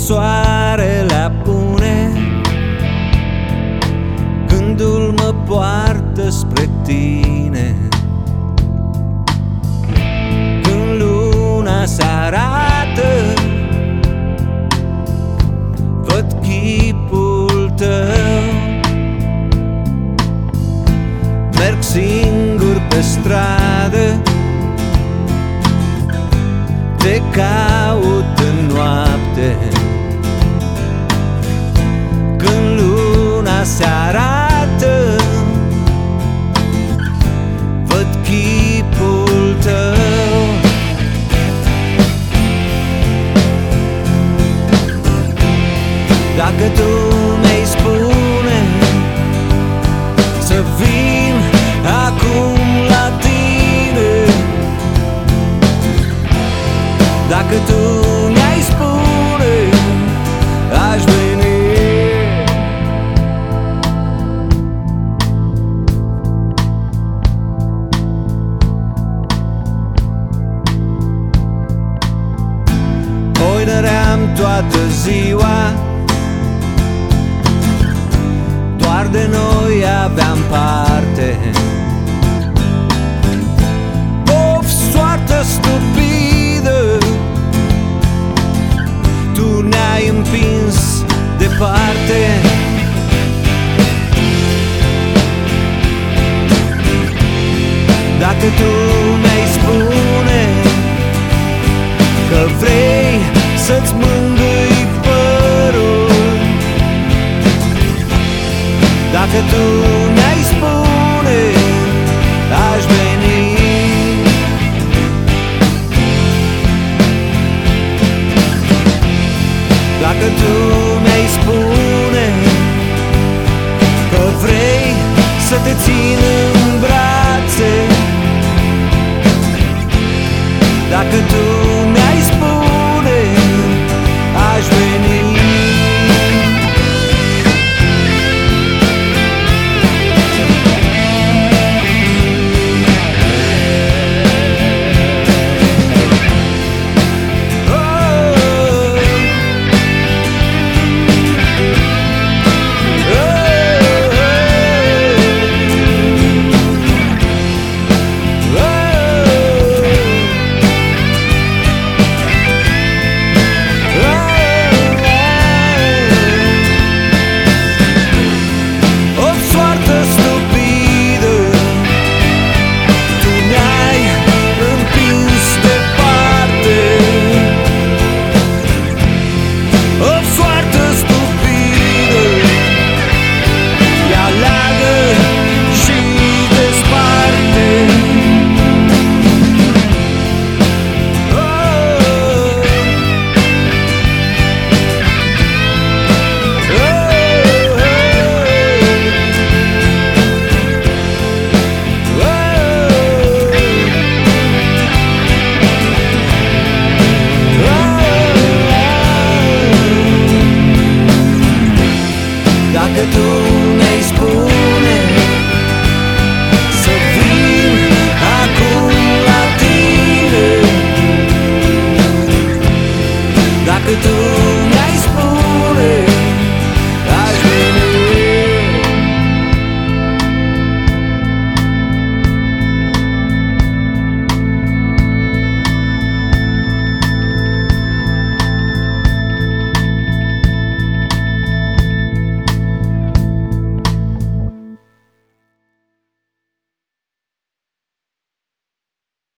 soarele apune, gândul mă poartă spre tine. Când luna se arată, văd chipul tău. Merg singur pe stradă, te caut în noapte. Când luna se arată, văd chipul tău. Dacă tu mi-ai spune să vin acum la tine, dacă tu mi-ai spune, aș veni. Oi dăream toată ziua, doar de noi aveam parte. Of, soartă stupidă, tu ne-ai împins departe. Dacă tu mi-ai spune că vrei să-ți mângâi părul, dacă tu mi-ai spune, aș veni. Dacă tu mi-ai spune că vrei să te țin în brațe, dacă tu mi-ai spune, aș veni. Dacă tu mi-ai spune să vin acum la tine, dacă tu